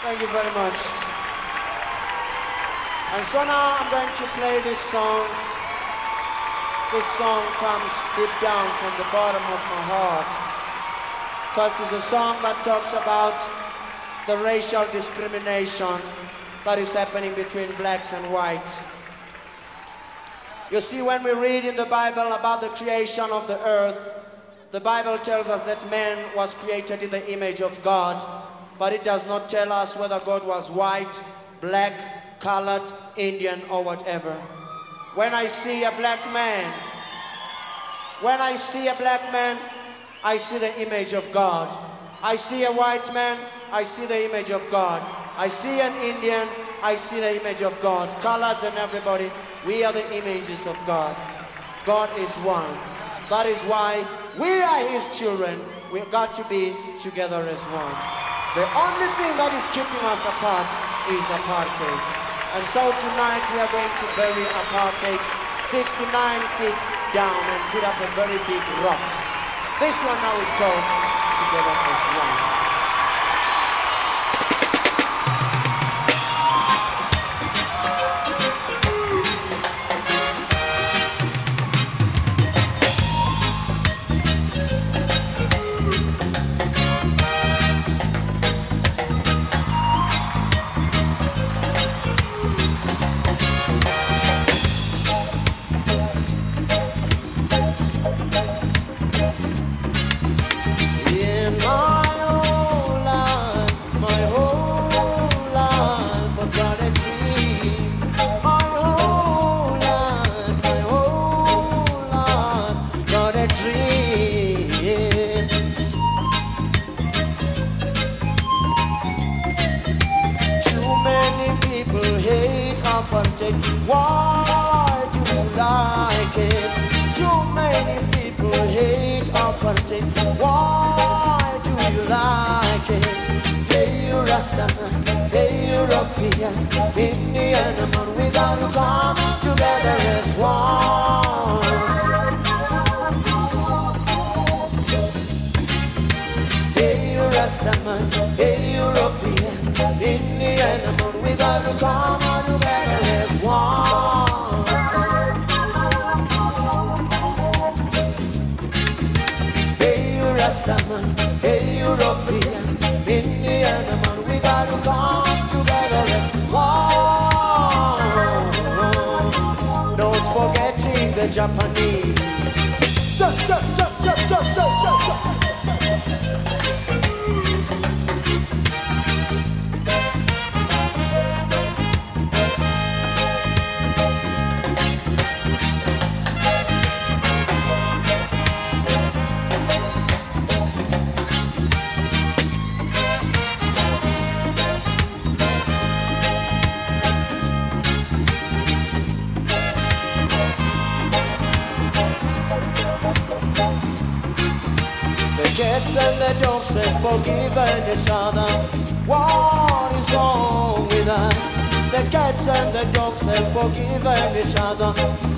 Thank you very much. And so now I'm going to play this song. This song comes deep down from the bottom of my heart, because it's a song that talks about the racial discrimination that is happening between blacks and whites. You see, when we read in the Bible about the creation of the earth, the Bible tells us that man was created in the image of God, but it does not tell us whether God was white, black, colored, Indian, or whatever. When I see a black man, I see the image of God. I see a white man, I see the image of God. I see an Indian, I see the image of God. Colors and everybody, we are the images of God. God is one. That is why we are His children. We've got to be together as one. The only thing that is keeping us apart is apartheid. And so tonight we are going to bury apartheid 69 feet down and put up a very big rock. This one now is called Together as One. Why do you like it? Too many people hate apartheid. Why do you like it? Hey, you Rastaman, hey, European, Indian man, we gotta come together as one. Hey, you Rastaman, hey, European, Indian man, we gotta come together as one. Hey, you Rastaman, hey, European, Indian man, we gotta come together as one. Not forgetting the Japanese. Jump, jump, jump, jump, jump, jump, jump, jump. Cats and the dogs have forgiven each other. What is wrong with us? The cats and the dogs have forgiven each other.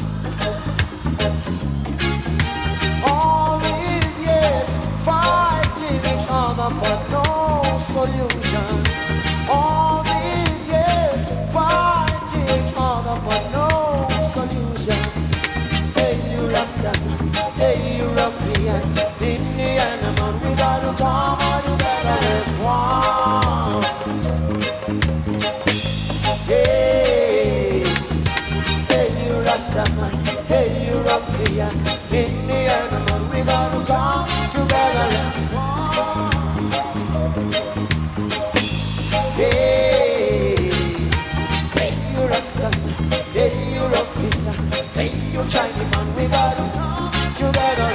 All these years fighting each other, but no solution. All these years fighting each other, but no solution. Hey, you Rastaman, hey, European, Indian man, we gotta come together as one. Hey, hey, you Rastaman, hey, European, Indian man, we gotta come together as one. Hey, hey, you Rastaman, hey, European, hey, you Chinese man, we gotta come together.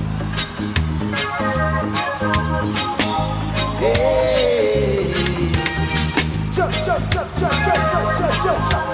Hey, jump, jump, jump, jump, jump, jump, jump, jump, jump.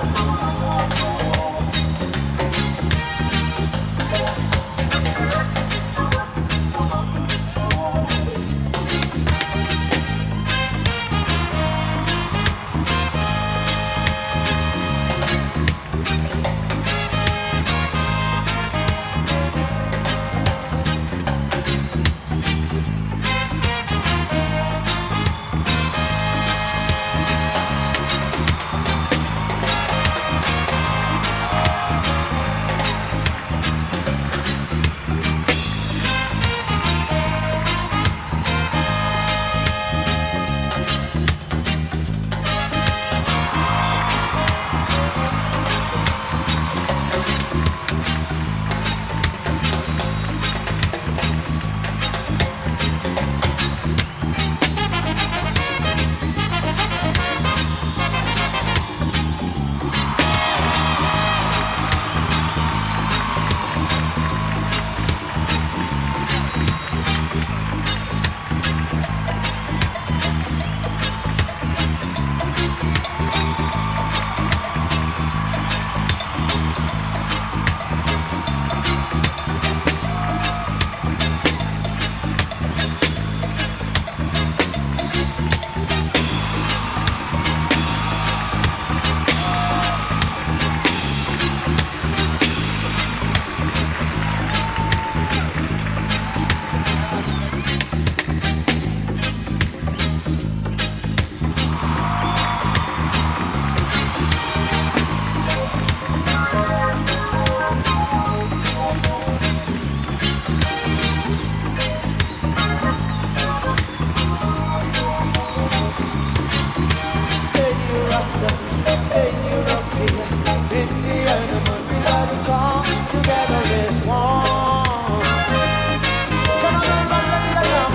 Rasta, hey European, Indian, man, we gotta come together as one. Come on, everybody, now.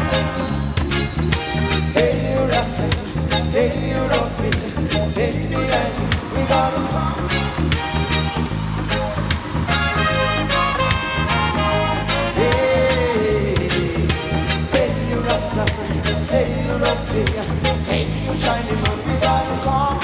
Hey Rasta, hey European, Indian, we gotta come. Hey, you European, hey, you China man, we gotta come.